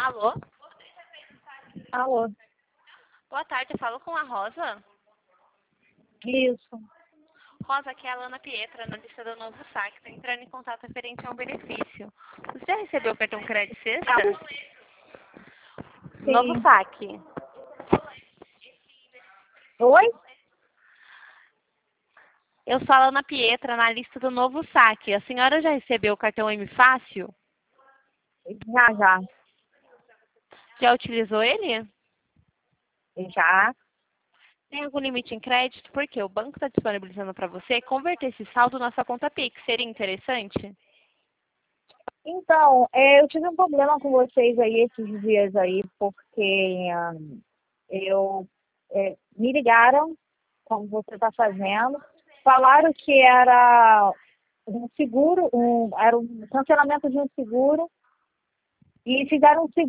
Alô? Alô, Boa tarde, eu falo com a Rosa. isso. Rosa, aqui é a Lana Pietra, na lista do Novo Saque. Estou entrando em contato referente a um benefício. Você já recebeu o cartão crédito sexta? Novo Sim. Saque. Oi? Eu sou a Lana Pietra, na lista do Novo Saque. A senhora já recebeu o cartão M Fácil? Já. Já utilizou ele? Já. Tem algum limite em crédito? Porque o banco está disponibilizando para você converter esse saldo na sua conta Pix. Seria interessante? Então, eu tive um problema com vocês aí esses dias aí, porque eu me ligaram, como você está fazendo, falaram que era um seguro, era um cancelamento de um seguro, e fizeram um seguro.